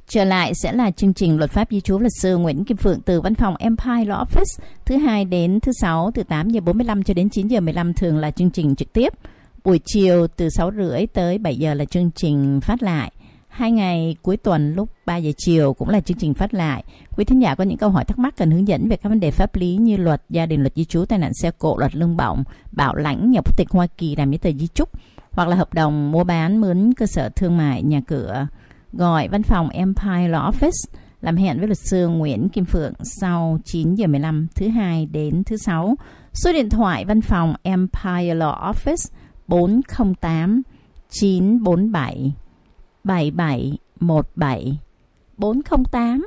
Trở lại sẽ là chương trình Luật pháp di trú luật sư Nguyễn Kim Phượng từ văn phòng Empire Law Office, thứ hai đến thứ sáu từ 8 giờ 45 cho đến 9 giờ 15 thường là chương trình trực tiếp. Buổi chiều từ 6 rưỡi tới 7 giờ là chương trình phát lại. 2 ngày cuối tuần lúc 3 giờ chiều cũng là chương trình phát lại. Quý thính giả có những câu hỏi thắc mắc cần hướng dẫn về các vấn đề pháp lý như luật gia đình, luật di trú, tai nạn xe cộ, luật lương bổng, bảo lãnh, nhập quốc tịch Hoa Kỳ, làm giấy tờ di chúc hoặc là hợp đồng mua bán, mướn cơ sở thương mại, nhà cửa, gọi văn phòng Empire Law Office, làm hẹn với luật sư Nguyễn Kim Phượng sau 9 giờ 15 thứ hai đến thứ sáu. Số điện thoại văn phòng Empire Law Office 408 947 7717 408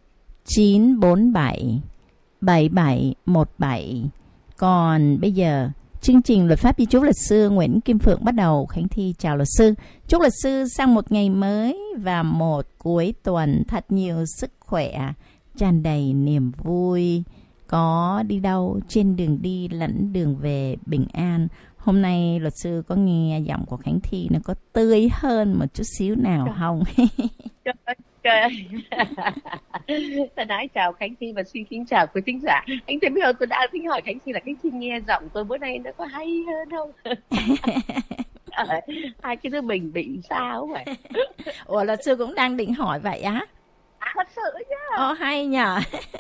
947 7717. Còn bây giờ chương trình Luật pháp di trú luật sư Nguyễn Kim Phượng bắt đầu. Khánh Thi chào luật sư. Chúc luật sư sang một ngày mới và một cuối tuần thật nhiều sức khỏe, tràn đầy niềm vui, có đi đâu trên đường đi lẫn đường về bình an. Hôm nay luật sư có nghe giọng của Khánh Thi nó có tươi hơn một chút xíu nào không? Trời ơi. Ta nói chào Khánh Thi và xin kính chào quý thính giả. Anh thấy bây giờ tôi đang tính hỏi Khánh Thi là Khánh Thi nghe giọng tôi bữa nay nó có hay hơn không? Hai cái đứa mình bị sao vậy? Ủa luật sư cũng đang định hỏi vậy á? Thật sự nhá. Hay nhờ.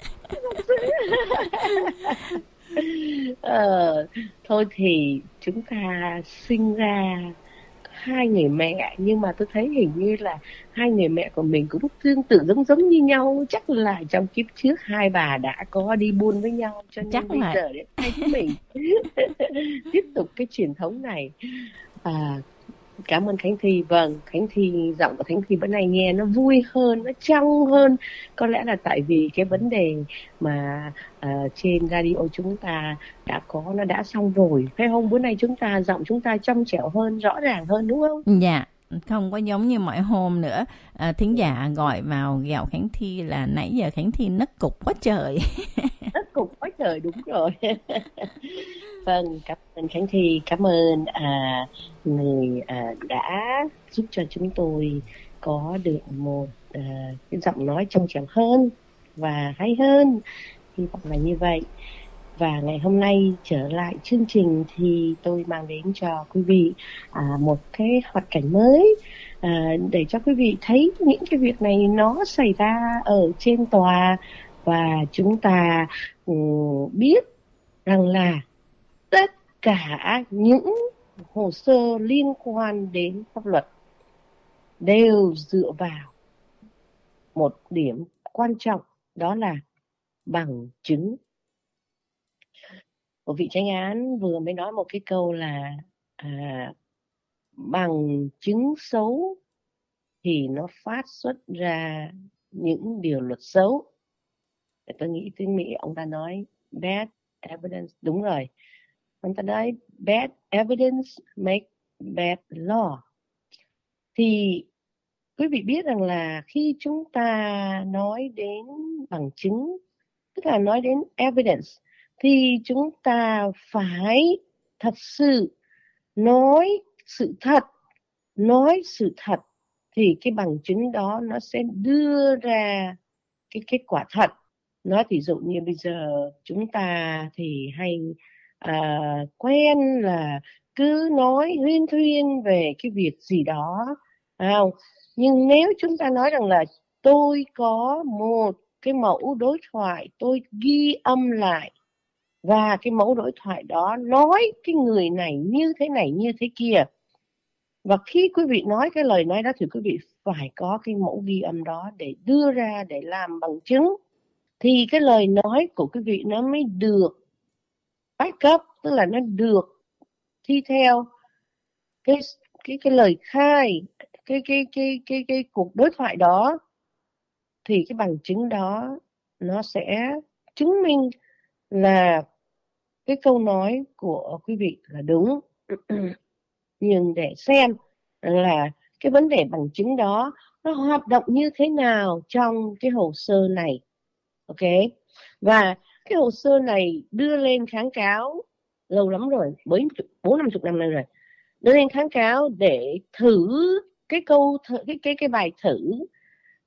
Thôi thì chúng ta sinh ra hai người mẹ, nhưng mà tôi thấy hình như là hai người mẹ của mình cũng tương tự giống như nhau. Chắc là trong kiếp trước hai bà đã có đi buôn với nhau, cho nên bây giờ đấy hai chúng mình tiếp tục cái truyền thống này. Cảm ơn Khánh Thi. Vâng, Khánh Thi, giọng của Khánh Thi bữa nay nghe nó vui hơn, nó trong hơn. Có lẽ là tại vì cái vấn đề mà trên radio chúng ta nó đã xong rồi, phải không? Bữa nay giọng chúng ta trong trẻo hơn, rõ ràng hơn, đúng không? Dạ, không có giống như mọi hôm nữa. Thính giả gọi vào ghẹo Khánh Thi là nãy giờ Khánh Thi nấc cục quá trời. Nấc cục quá trời, đúng rồi. Vâng, cảm ơn Khánh Thi, cảm ơn người đã giúp cho chúng tôi có được một cái giọng nói trong trẻo hơn và hay hơn. Hy vọng là như vậy. Và ngày hôm nay trở lại chương trình thì tôi mang đến cho quý vị một cái hoạt cảnh mới để cho quý vị thấy những cái việc này nó xảy ra ở trên tòa, và chúng ta biết rằng là tất cả những hồ sơ liên quan đến pháp luật đều dựa vào một điểm quan trọng, đó là bằng chứng. Một vị chánh án vừa mới nói một cái câu là bằng chứng xấu thì nó phát xuất ra những điều luật xấu. Tôi nghĩ tiếng Mỹ ông ta nói bad evidence, đúng rồi. Ông ta nói bad evidence make bad law. Thì quý vị biết rằng là khi chúng ta nói đến bằng chứng, tức là nói đến evidence, thì chúng ta phải thật sự nói sự thật, thì cái bằng chứng đó nó sẽ đưa ra cái kết quả thật. Nói ví dụ như bây giờ chúng ta thì hay quen là cứ nói huyên thuyên về cái việc gì đó, không? Nhưng nếu chúng ta nói rằng là tôi có một cái mẫu đối thoại, tôi ghi âm lại, và cái mẫu đối thoại đó nói cái người này như thế kia, và khi quý vị nói cái lời nói đó thì quý vị phải có cái mẫu ghi âm đó để đưa ra để làm bằng chứng, thì cái lời nói của quý vị nó mới được back up, tức là nó được thi theo cái lời khai, cái cuộc đối thoại đó, thì cái bằng chứng đó nó sẽ chứng minh là cái câu nói của quý vị là đúng. Nhưng để xem là cái vấn đề bằng chứng đó nó hoạt động như thế nào trong cái hồ sơ này. Ok, và cái hồ sơ này đưa lên kháng cáo lâu lắm rồi, 40-50 năm nay rồi, đưa lên kháng cáo để thử cái bài thử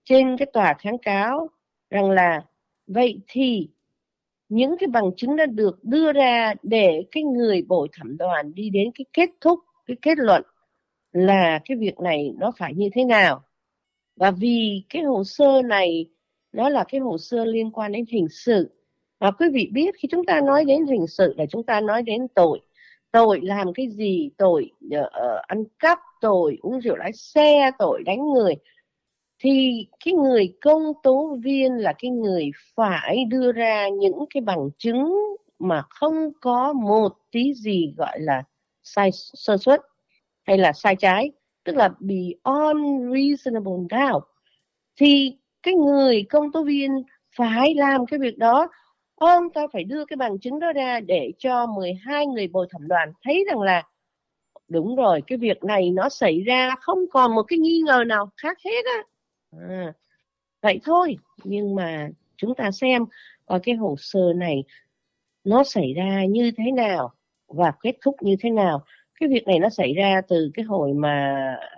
trên cái tòa kháng cáo rằng là vậy thì những cái bằng chứng đã được đưa ra để cái người bồi thẩm đoàn đi đến cái kết thúc, cái kết luận là cái việc này nó phải như thế nào. Và vì cái hồ sơ này nó là cái hồ sơ liên quan đến hình sự, và quý vị biết khi chúng ta nói đến hình sự là chúng ta nói đến tội làm cái gì, tội ăn cắp, tội uống rượu lái xe, tội đánh người, thì cái người công tố viên là cái người phải đưa ra những cái bằng chứng mà không có một tí gì gọi là sơ suất hay là sai trái, tức là beyond reasonable doubt. Thì cái người công tố viên phải làm cái việc đó. Ông ta phải đưa cái bằng chứng đó ra để cho 12 người bồi thẩm đoàn thấy rằng là đúng rồi, cái việc này nó xảy ra không còn một cái nghi ngờ nào khác hết á. Vậy thôi, nhưng mà chúng ta xem coi cái hồ sơ này nó xảy ra như thế nào và kết thúc như thế nào. Cái việc này nó xảy ra từ cái hồi mà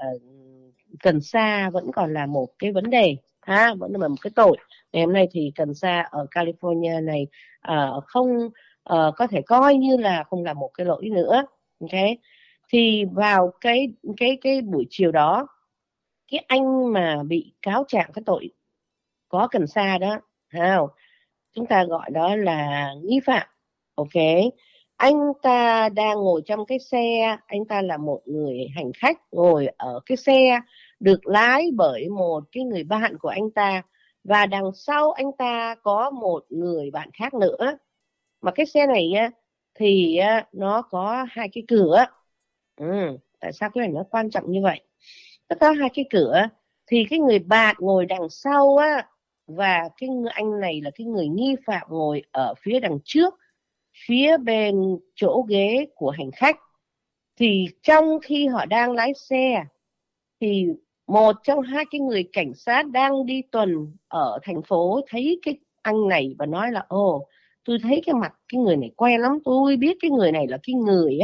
cần sa vẫn còn là một cái vấn đề, vẫn là một cái tội. Ngày hôm nay thì cần sa ở California này không có thể coi như là không là một cái lỗi nữa. Okay. Thì vào cái buổi chiều đó, cái anh mà bị cáo trạng cái tội có cần sa đó, chúng ta gọi đó là nghi phạm. Ok, anh ta đang ngồi trong cái xe, anh ta là một người hành khách ngồi ở cái xe được lái bởi một cái người bạn của anh ta, và đằng sau anh ta có một người bạn khác nữa. Mà cái xe này thì nó có hai cái cửa. Tại sao cái này nó quan trọng như vậy? Nó có hai cái cửa, thì cái người bạn ngồi đằng sau và cái anh này là cái người nghi phạm ngồi ở phía đằng trước, phía bên chỗ ghế của hành khách. Thì trong khi họ đang lái xe thì một trong hai cái người cảnh sát đang đi tuần ở thành phố thấy cái anh này và nói là tôi thấy cái mặt cái người này quen lắm, tôi biết cái người này là cái người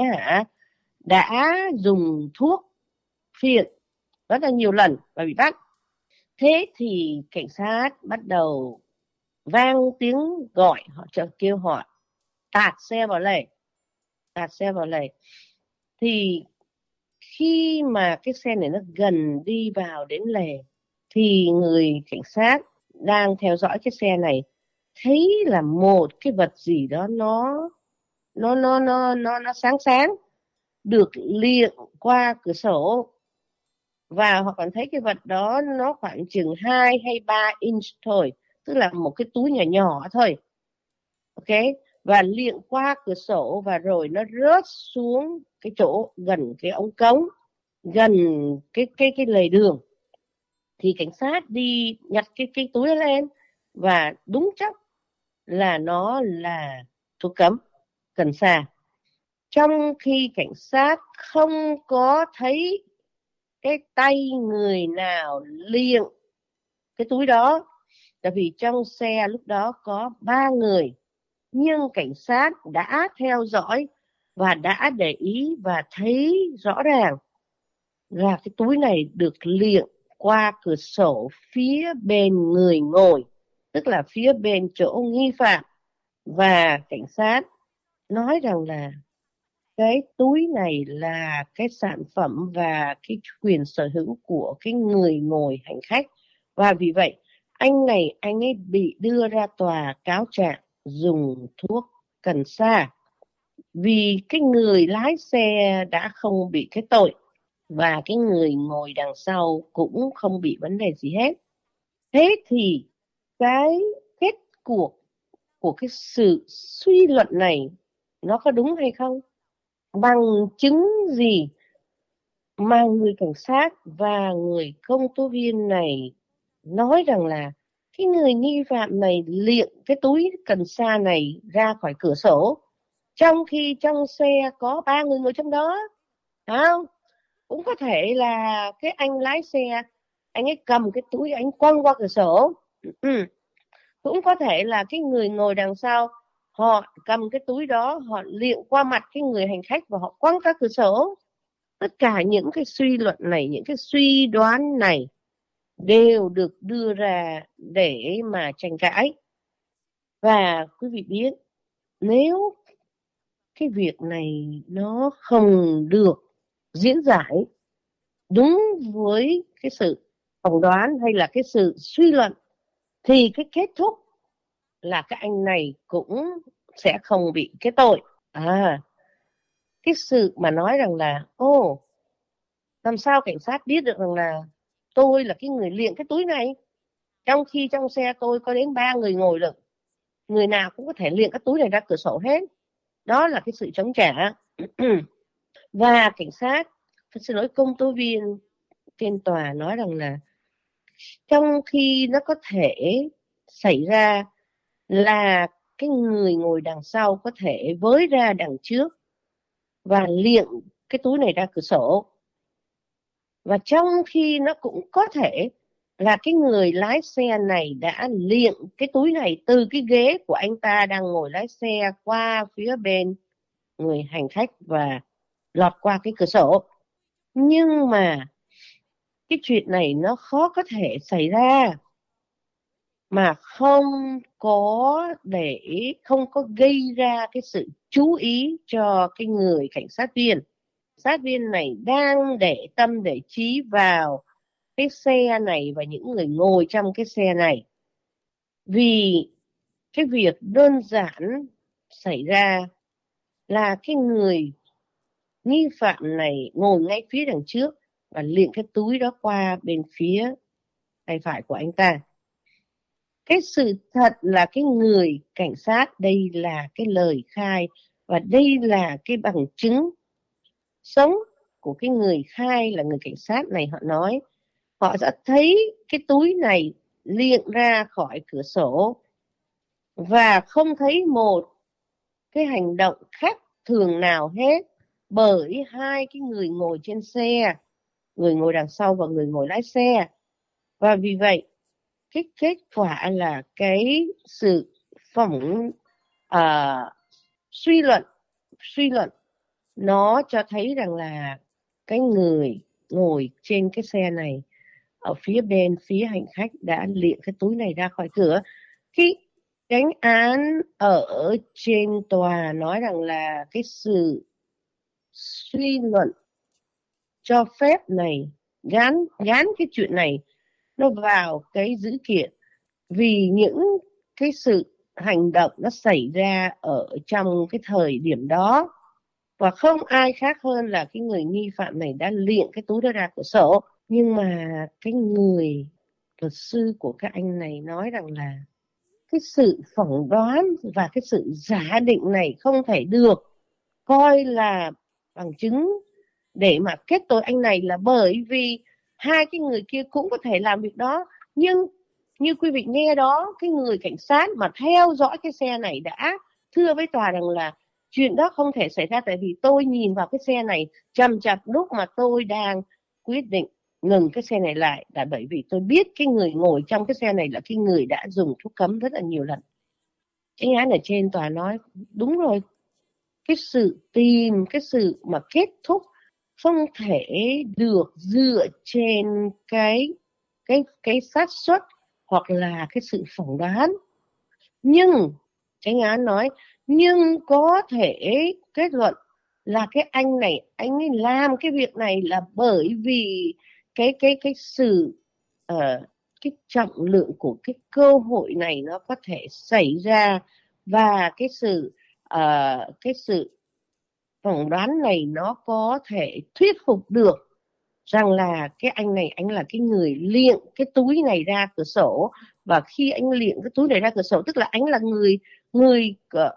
đã dùng thuốc phiện rất là nhiều lần và bị bắt. Thế thì cảnh sát bắt đầu vang tiếng gọi, họ kêu họ tạt xe vào lề. Thì khi mà cái xe này nó gần đi vào đến lề thì người cảnh sát đang theo dõi cái xe này thấy là một cái vật gì đó nó sáng được liệng qua cửa sổ, và họ còn thấy cái vật đó nó khoảng chừng 2 hay 3 inch thôi, tức là một cái túi nhỏ nhỏ thôi. Ok, và liệng qua cửa sổ và rồi nó rớt xuống cái chỗ gần cái ống cống, gần cái lề đường. Thì cảnh sát đi nhặt cái túi lên và đúng chắc là nó là thuốc cấm cần sa. Trong khi cảnh sát không có thấy cái tay người nào liệng cái túi đó, tại vì trong xe lúc đó có 3 người, nhưng cảnh sát đã theo dõi và đã để ý và thấy rõ ràng là cái túi này được liệng qua cửa sổ phía bên người ngồi, tức là phía bên chỗ nghi phạm. Và cảnh sát nói rằng là cái túi này là cái sản phẩm và cái quyền sở hữu của cái người ngồi hành khách, và vì vậy anh ấy bị đưa ra tòa cáo trạng dùng thuốc cần sa, vì cái người lái xe đã không bị cái tội và cái người ngồi đằng sau cũng không bị vấn đề gì hết. Thế thì cái kết cuộc của cái sự suy luận này nó có đúng hay không? Bằng chứng gì mà người cảnh sát và người công tố viên này nói rằng là cái người nghi phạm này liệng cái túi cần sa này ra khỏi cửa sổ, trong khi trong xe có 3 người ngồi trong đó? Không? Cũng có thể là cái anh lái xe, anh ấy cầm cái túi anh quăng qua cửa sổ. Cũng có thể là cái người ngồi đằng sau, họ cầm cái túi đó, họ liệng qua mặt cái người hành khách và họ quăng ra cửa sổ. Tất cả những cái suy luận này, những cái suy đoán này đều được đưa ra để mà tranh cãi. Và quý vị biết, nếu cái việc này nó không được diễn giải đúng với cái sự phỏng đoán hay là cái sự suy luận, thì cái kết thúc là các anh này cũng sẽ không bị kết tội. Cái sự mà nói rằng là làm sao cảnh sát biết được rằng là tôi là cái người liệng cái túi này, trong khi trong xe tôi có đến 3 người ngồi được, người nào cũng có thể liệng cái túi này ra cửa sổ hết. Đó là cái sự chống trả. Và cảnh sát, xin lỗi, công tố viên trên tòa nói rằng là trong khi nó có thể xảy ra là cái người ngồi đằng sau có thể với ra đằng trước và liệng cái túi này ra cửa sổ, và trong khi nó cũng có thể là cái người lái xe này đã liệng cái túi này từ cái ghế của anh ta đang ngồi lái xe qua phía bên người hành khách và lọt qua cái cửa sổ. Nhưng mà cái chuyện này nó khó có thể xảy ra mà không có gây ra cái sự chú ý cho cái người cảnh sát viên. Sát viên này đang để tâm để trí vào cái xe này và những người ngồi trong cái xe này. Vì cái việc đơn giản xảy ra là cái người nghi phạm này ngồi ngay phía đằng trước và liệng cái túi đó qua bên phía tay phải của anh ta. Cái sự thật là cái người cảnh sát, đây là cái lời khai và đây là cái bằng chứng sống của cái người khai là người cảnh sát này. Họ nói họ đã thấy cái túi này liệng ra khỏi cửa sổ và không thấy một cái hành động khác thường nào hết, bởi hai cái người ngồi trên xe, người ngồi đằng sau và người ngồi lái xe. Và vì vậy cái kết quả là cái sự suy luận nó cho thấy rằng là cái người ngồi trên cái xe này ở phía hành khách đã liệng cái túi này ra khỏi cửa. Cái chánh án ở trên tòa nói rằng là cái sự suy luận cho phép này gán cái chuyện này nó vào cái dữ kiện, vì những cái sự hành động nó xảy ra ở trong cái thời điểm đó và không ai khác hơn là cái người nghi phạm này đã liệng cái túi đó ra cửa sổ. Nhưng mà cái người luật sư của các anh này nói rằng là cái sự phỏng đoán và cái sự giả định này không thể được coi là bằng chứng để mà kết tội anh này, là bởi vì hai cái người kia cũng có thể làm việc đó. Nhưng như quý vị nghe đó, cái người cảnh sát mà theo dõi cái xe này đã thưa với tòa rằng là chuyện đó không thể xảy ra, tại vì tôi nhìn vào cái xe này chằm chằm lúc mà tôi đang quyết định ngừng cái xe này lại, là bởi vì tôi biết cái người ngồi trong cái xe này là cái người đã dùng thuốc cấm rất là nhiều lần. Chánh án ở trên tòa nói đúng rồi, cái sự mà kết thúc không thể được dựa trên cái xác suất hoặc là cái sự phỏng đoán. Nhưng chánh án nói nhưng có thể kết luận là cái anh này, anh ấy làm cái việc này là bởi vì cái sự cái trọng lượng của cái cơ hội này nó có thể xảy ra, và cái sự phỏng đoán này nó có thể thuyết phục được rằng là cái anh này, anh là cái người liệng cái túi này ra cửa sổ. Và khi anh liệng cái túi này ra cửa sổ, tức là anh là người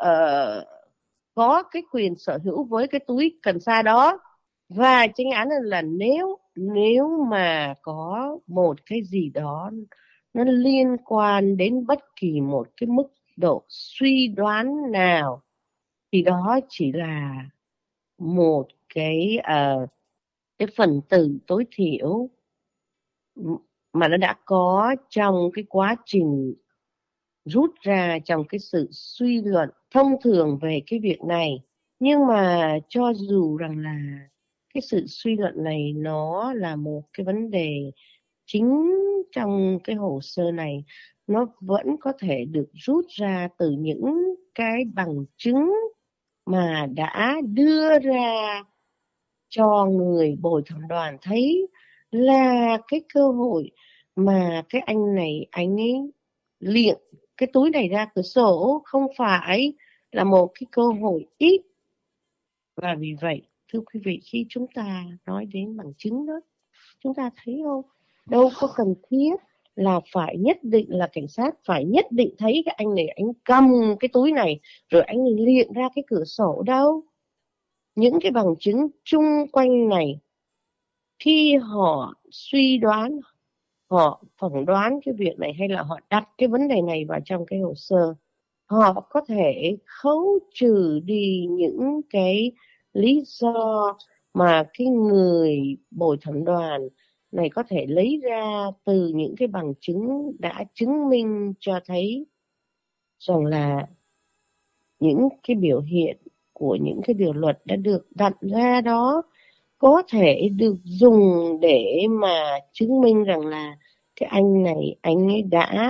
có cái quyền sở hữu với cái túi cần sa đó. Và chánh án là nếu mà có một cái gì đó nó liên quan đến bất kỳ một cái mức độ suy đoán nào, thì đó chỉ là một cái phần tử tối thiểu mà nó đã có trong cái quá trình rút ra trong cái sự suy luận thông thường về cái việc này. Nhưng mà cho dù rằng là cái sự suy luận này nó là một cái vấn đề chính trong cái hồ sơ này nó vẫn có thể được rút ra từ những cái bằng chứng mà đã đưa ra cho người bồi thẩm đoàn thấy là cái cơ hội mà cái anh này anh ấy liệng cái túi này ra cửa sổ không phải là một cái cơ hội ít. Và vì vậy, thưa quý vị, khi chúng ta nói đến bằng chứng đó, chúng ta thấy không, đâu có cần thiết là phải nhất định là cảnh sát phải nhất định thấy cái anh này anh cầm cái túi này rồi anh liệng ra cái cửa sổ đâu. Những cái bằng chứng chung quanh này, khi họ suy đoán, họ phỏng đoán cái việc này hay là họ đặt cái vấn đề này vào trong cái hồ sơ, họ có thể khấu trừ đi những cái lý do mà cái người bồi thẩm đoàn này có thể lấy ra từ những cái bằng chứng đã chứng minh cho thấy rằng là những cái biểu hiện của những cái điều luật đã được đặt ra đó có thể được dùng để mà chứng minh rằng là cái anh này anh ấy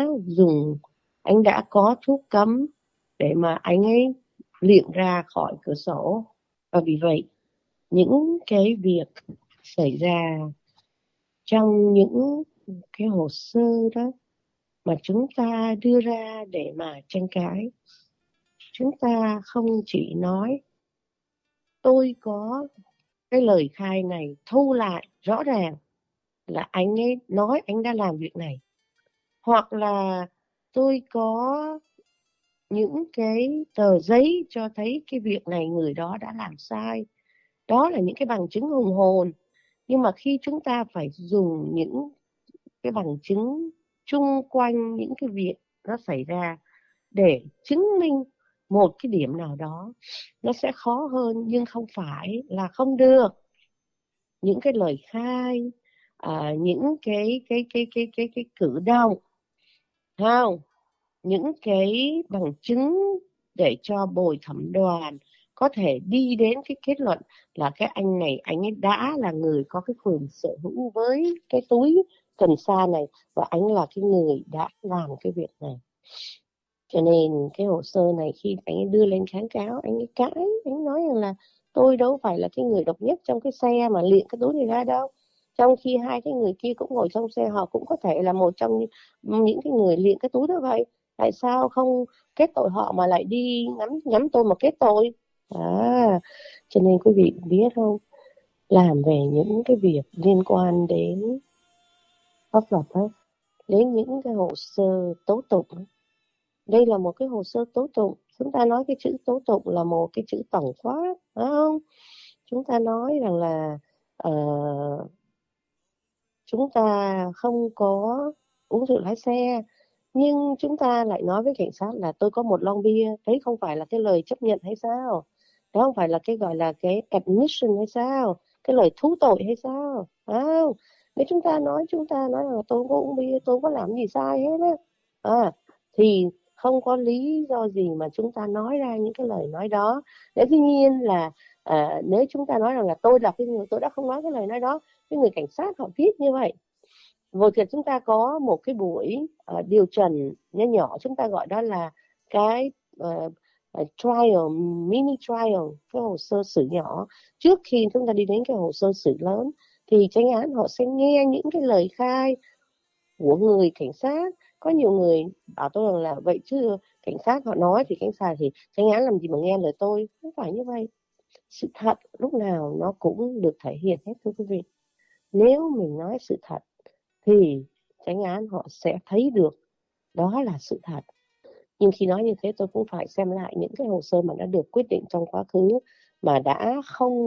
anh đã có thuốc cấm để mà anh ấy liệng ra khỏi cửa sổ. Và vì vậy những cái việc xảy ra trong những cái hồ sơ đó mà chúng ta đưa ra để mà tranh cãi, chúng ta không chỉ nói tôi có cái lời khai này thu lại rõ ràng là anh ấy nói anh đã làm việc này, hoặc là tôi có những cái tờ giấy cho thấy cái việc này người đó đã làm sai. Đó là những cái bằng chứng hùng hồn. Nhưng mà khi chúng ta phải dùng những cái bằng chứng chung quanh những cái việc nó xảy ra để chứng minh một cái điểm nào đó, nó sẽ khó hơn, nhưng không phải là không được. Những cái lời khai, những cái cử động, không, những cái bằng chứng để cho bồi thẩm đoàn có thể đi đến cái kết luận là cái anh này anh ấy đã là người có cái quyền sở hữu với cái túi cần sa này, và anh là cái người đã làm cái việc này. Cho nên cái hồ sơ này khi anh ấy đưa lên kháng cáo, anh ấy cãi, anh nói rằng là tôi đâu phải là cái người độc nhất trong cái xe mà liệng cái túi này ra đâu, trong khi hai cái người kia cũng ngồi trong xe, họ cũng có thể là một trong những cái người liệng cái túi đó. Vậy tại sao không kết tội họ mà lại đi nhắm tôi mà kết tội? Cho nên quý vị biết không, làm về những cái việc liên quan đến pháp luật đó, đến những cái hồ sơ tố tụng, đây là một cái hồ sơ tố tụng. Chúng ta nói cái chữ tố tụng là một cái chữ tổng quát, phải không? Chúng ta nói rằng là chúng ta không có uống rượu lái xe, nhưng chúng ta lại nói với cảnh sát là tôi có một lon bia. Đấy không phải là cái lời chấp nhận hay sao? Đó không phải là cái gọi là cái admission hay sao? Cái lời thú tội hay sao? Không. Nếu chúng ta nói là tôi không có uống bia, tôi không có làm gì sai hết á, thì không có lý do gì mà chúng ta nói ra những cái lời nói đó. Để tuy nhiên là nếu chúng ta nói rằng là tôi là cái người tôi đã không nói cái lời nói đó, cái người cảnh sát họ viết như vậy. Vừa thì chúng ta có một cái buổi điều trần nhỏ nhỏ, chúng ta gọi đó là cái trial, mini trial, cái hồ sơ xử nhỏ. Trước khi chúng ta đi đến cái hồ sơ xử lớn thì chánh án họ sẽ nghe những cái lời khai của người cảnh sát. Có nhiều người bảo tôi rằng là vậy chứ cảnh sát họ nói thì cảnh sát thì chánh án làm gì mà nghe lời tôi. Không phải như vậy. Sự thật lúc nào nó cũng được thể hiện hết, thưa quý vị. Nếu mình nói sự thật thì chánh án họ sẽ thấy được đó là sự thật. Nhưng khi nói như thế tôi cũng phải xem lại những cái hồ sơ mà đã được quyết định trong quá khứ mà đã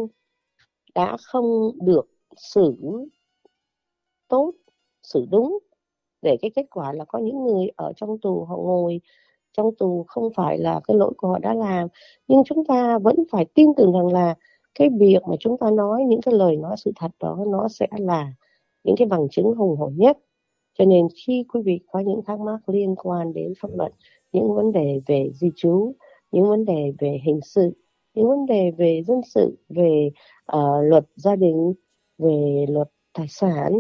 không được xử tốt, xử đúng, để cái kết quả là có những người ở trong tù, họ ngồi trong tù không phải là cái lỗi của họ đã làm. Nhưng chúng ta vẫn phải tin tưởng rằng là cái việc mà chúng ta nói, những cái lời nói sự thật đó, nó sẽ là những cái bằng chứng hùng hồn nhất. Cho nên khi quý vị có những thắc mắc liên quan đến pháp luật, những vấn đề về di trú, những vấn đề về hình sự, những vấn đề về dân sự, về luật gia đình, về luật tài sản,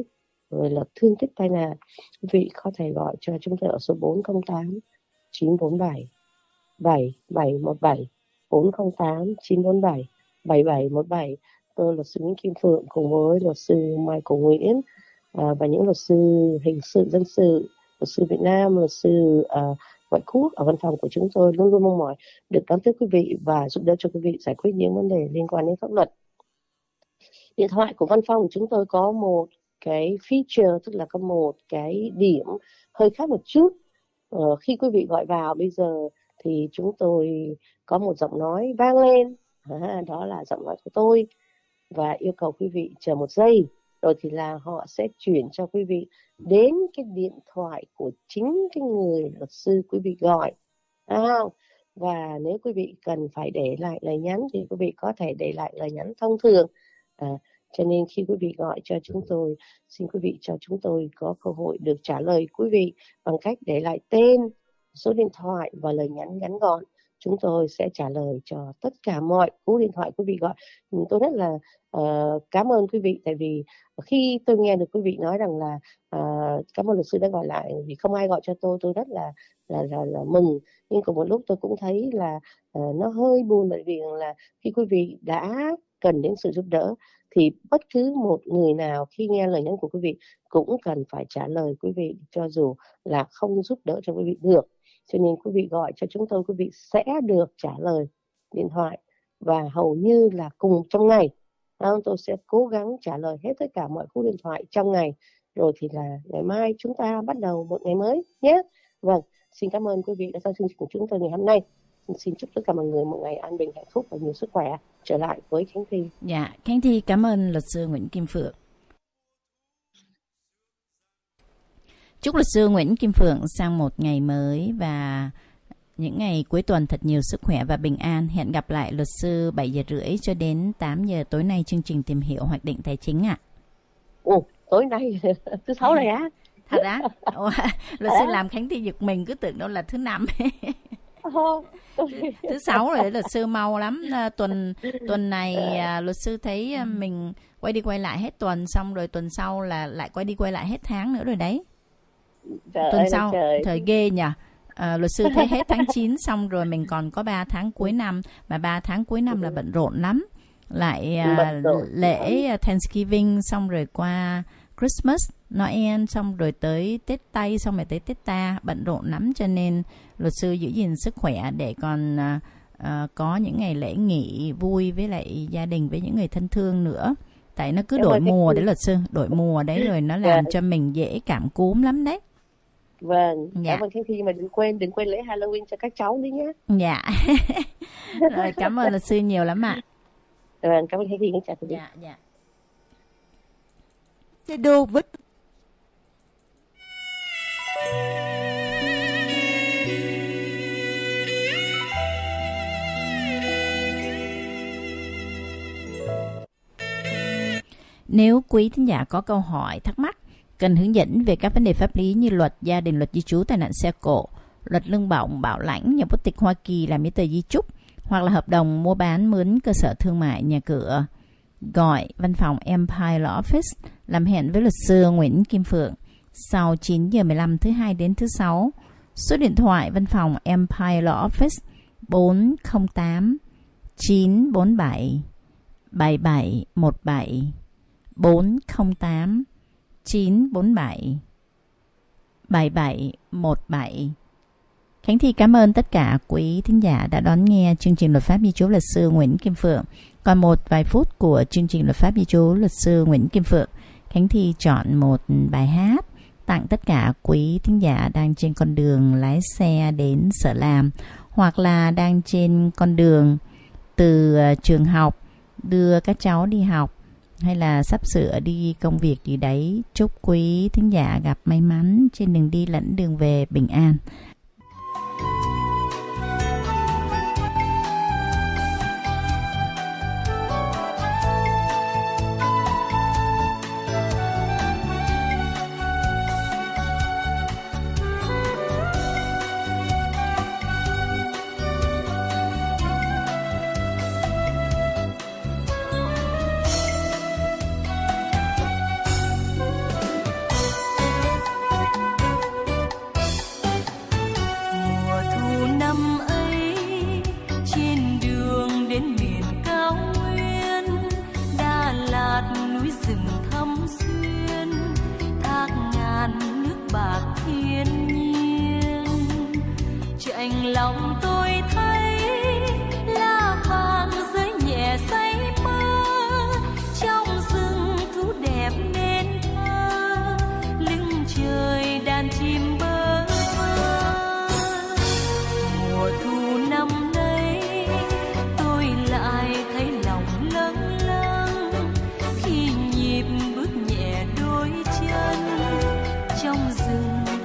rồi là thương tích tai nạn, quý vị có thể gọi cho chúng tôi ở số 408 947 7717, 408 947 7717. Tôi luật sư Nguyễn Kim Phượng cùng với luật sư Michael Nguyễn và những luật sư hình sự dân sự, luật sư Việt Nam, luật sư ngoại quốc ở văn phòng của chúng tôi luôn luôn mong mỏi được đón tiếp quý vị và giúp đỡ cho quý vị giải quyết những vấn đề liên quan đến pháp luật. Điện thoại của văn phòng của chúng tôi có một cái feature, tức là có một cái điểm hơi khác một chút. Khi quý vị gọi vào bây giờ thì chúng tôi có một giọng nói vang lên, đó là giọng nói của tôi, và yêu cầu quý vị chờ một giây, rồi thì là họ sẽ chuyển cho quý vị đến cái điện thoại của chính cái người luật sư quý vị gọi. Và nếu quý vị cần phải để lại lời nhắn thì quý vị có thể để lại lời nhắn thông thường. Cho nên khi quý vị gọi cho chúng tôi, xin quý vị cho chúng tôi có cơ hội được trả lời quý vị bằng cách để lại tên, số điện thoại và lời nhắn ngắn gọn. Chúng tôi sẽ trả lời cho tất cả mọi cú điện thoại quý vị gọi. Tôi rất là cảm ơn quý vị, tại vì khi tôi nghe được quý vị nói rằng là cảm ơn luật sư đã gọi lại vì không ai gọi cho tôi rất là mừng. Nhưng cùng một lúc tôi cũng thấy là nó hơi buồn, bởi vì là khi quý vị đã cần đến sự giúp đỡ thì bất cứ một người nào khi nghe lời nhắn của quý vị cũng cần phải trả lời quý vị, cho dù là không giúp đỡ cho quý vị được. Cho nên quý vị gọi cho chúng tôi, quý vị sẽ được trả lời điện thoại và hầu như là cùng trong ngày. Tôi sẽ cố gắng trả lời hết tất cả mọi cú điện thoại trong ngày, rồi thì là ngày mai chúng ta bắt đầu một ngày mới nhé. Vâng, xin cảm ơn quý vị đã theo chương trình của chúng tôi ngày hôm nay. Xin chúc tất cả mọi người một ngày an bình, hạnh phúc và nhiều sức khỏe. Trở lại với Khánh Thi. Dạ, Khánh Thi cảm ơn luật sư Nguyễn Kim Phượng. Chúc luật sư Nguyễn Kim Phượng sang một ngày mới và những ngày cuối tuần thật nhiều sức khỏe và bình an. Hẹn gặp lại luật sư 7 giờ rưỡi cho đến 8 giờ tối nay chương trình Tìm hiểu hoạch định tài chính ạ. Tối nay thứ Sáu này á? Thật á? Luật sư làm Khánh Thi giật mình, cứ tưởng đâu là thứ Năm. Thứ Sáu rồi, luật sư mau lắm. Tuần này luật sư thấy mình quay đi quay lại hết tuần, xong rồi tuần sau là lại quay đi quay lại hết tháng nữa rồi đấy. Tuần sau thời ghê nhỉ. Luật sư thấy hết tháng 9 xong rồi mình còn có 3 tháng cuối năm, mà 3 tháng cuối năm là bận rộn lắm. Lại lễ Thanksgiving, xong rồi qua Christmas, Noel, xong rồi tới Tết Tây, xong rồi tới Tết Ta, bận rộn lắm. Cho nên luật sư giữ gìn sức khỏe để còn có những ngày lễ nghỉ vui với lại gia đình, với những người thân thương nữa. Tại nó cứ đổi mùa đấy luật sư, đổi mùa đấy rồi nó làm cho mình dễ cảm cúm lắm đấy. Vâng, cảm ơn Khánh Thi, mà đừng quên lễ Halloween cho các cháu đi nhé. Dạ. Rồi, cảm ơn luật sư nhiều lắm ạ. Vâng, cảm ơn Khánh Thi, chào quý vị. Dạ. Xe đô vứt. Nếu quý thính giả có câu hỏi, thắc mắc, cần hướng dẫn về các vấn đề pháp lý như luật gia đình, luật di trú, tai nạn xe cộ, luật lương bổng, bảo lãnh, nhà quốc tịch Hoa Kỳ, làm giấy tờ di chúc, hoặc là hợp đồng mua bán mướn cơ sở thương mại, nhà cửa, gọi văn phòng Empire Law Office, làm hẹn với luật sư Nguyễn Kim Phượng sau 9 giờ 15 thứ Hai đến thứ Sáu. Số điện thoại văn phòng Empire Law Office 408 947 7717, 408 947 7717. Khánh Thi cảm ơn tất cả quý thính giả đã đón nghe chương trình Luật pháp di trú luật sư Nguyễn Kim Phượng. Còn một vài phút của chương trình Luật pháp di trú luật sư Nguyễn Kim Phượng, Khánh Thi chọn một bài hát tặng tất cả quý thính giả đang trên con đường lái xe đến sở làm, hoặc là đang trên con đường từ trường học đưa các cháu đi học, hay là sắp sửa đi công việc gì đấy. Chúc quý thính giả gặp may mắn trên đường đi lẫn đường về bình an.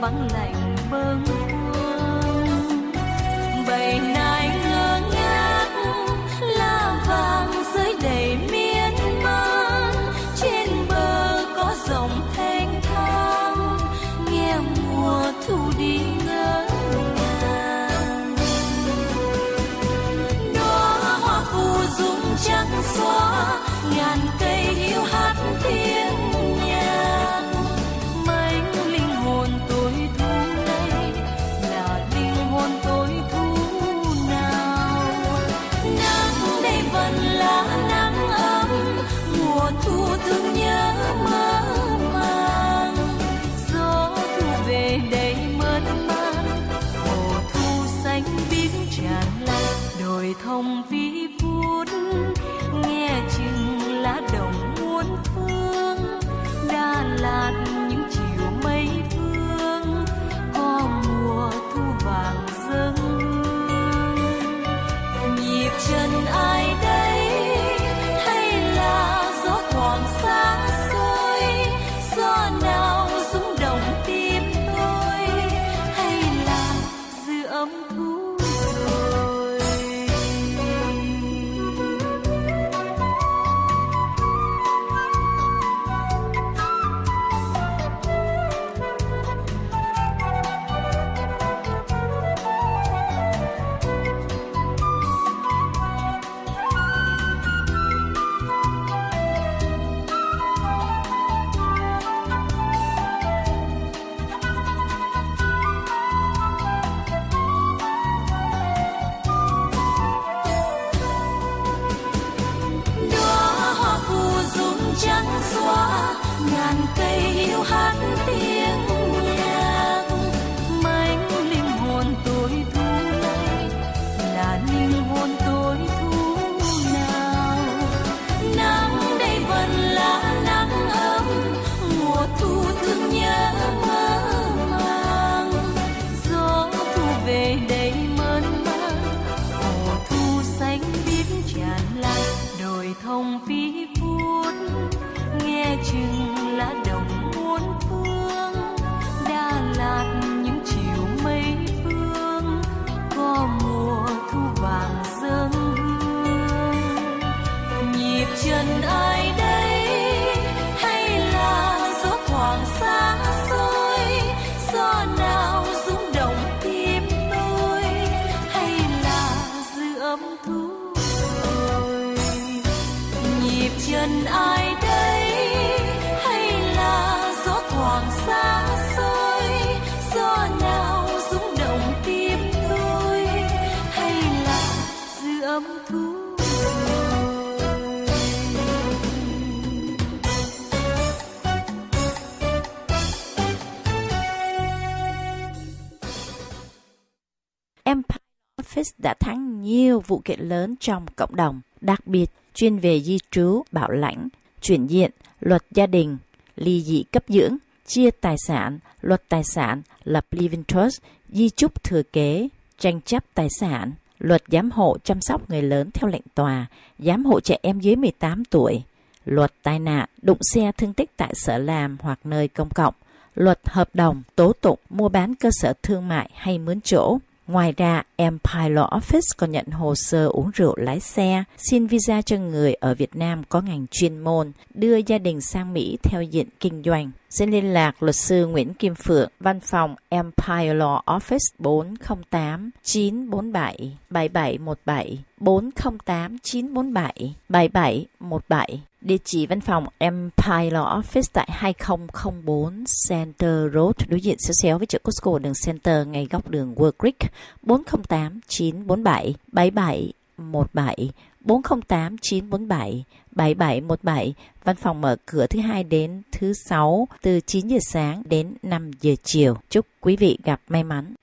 vắng lạnh bâng khuâng. Bầy nai ngơ ngác lá vàng rơi đầy miên man, trên bờ có dòng thanh thang nghe mùa thu đi ngỡ ngàng. Đóa hoa phù dung trắng xóa, ngàn cây hiu hát tiếng nhạc. Mênh linh hồn tôi thu này là linh hồn tôi thu nào. Nắng đây vẫn là nắng ấm, mùa thu thương nhớ mơ màng. Gió thu về đây mơn man, hồ thu xanh biếc tràn lan. Đồi thông vi phút nghe chừng lá đồng muôn phương. Đà Lạt những chiều mây phương, có mùa thu vàng dâng hương. Nhịp chân ai đây hay là gió thoảng xa xôi? Gió nào rung động tim tôi hay là dư âm thu rồi? Đóa hoa phù dung trắng xóa, ngàn cây hiu hát tiếng nhạc. Mênh linh hồn tôi thu này là linh hồn tôi thu nào. Nắng đây vẫn là nắng ấm, mùa thu thương nhớ mơ màng. Gió thu về đây mơn man, hồ thu xanh biếc tràn lan. Đồi thông phi phút nghe chừng lá đồng muôn phương. Đà Lạt những chiều mây phương, có mùa thu vàng dâng hương. Nhịp chân ai đây hay là gió thoảng xa xôi? Gió nào rung động tim tôi hay là dư âm thu rồi? Nhịp chân ai đây hay là gió thoảng xa xôi? Gió nào rung động tim tôi hay là dư âm thu rồi? Empire Office đã thắng nhiều vụ kiện lớn trong cộng đồng, đặc biệt chuyên về di trú, bảo lãnh, chuyển diện, luật gia đình, ly dị cấp dưỡng, chia tài sản, luật tài sản, lập living trust, di chúc thừa kế, tranh chấp tài sản, luật giám hộ chăm sóc người lớn theo lệnh tòa, giám hộ trẻ em dưới 18 tuổi, luật tai nạn, đụng xe thương tích tại sở làm hoặc nơi công cộng, luật hợp đồng, tố tụng, mua bán cơ sở thương mại hay mướn chỗ. Ngoài ra, Empire Law Office còn nhận hồ sơ uống rượu lái xe, xin visa cho người ở Việt Nam có ngành chuyên môn, đưa gia đình sang Mỹ theo diện kinh doanh. Xin liên lạc luật sư Nguyễn Kim Phượng, văn phòng Empire Law Office 408 947 7717 408 947 7717. Địa chỉ văn phòng Empire Law Office tại 2004 Center Road, đối diện xéo xéo với chợ Costco đường Center, ngay góc đường World Creek. 408 947 7717 408 947 7717. Văn phòng mở cửa thứ Hai đến thứ Sáu từ 9 giờ sáng đến 5 giờ chiều. Chúc quý vị gặp may mắn.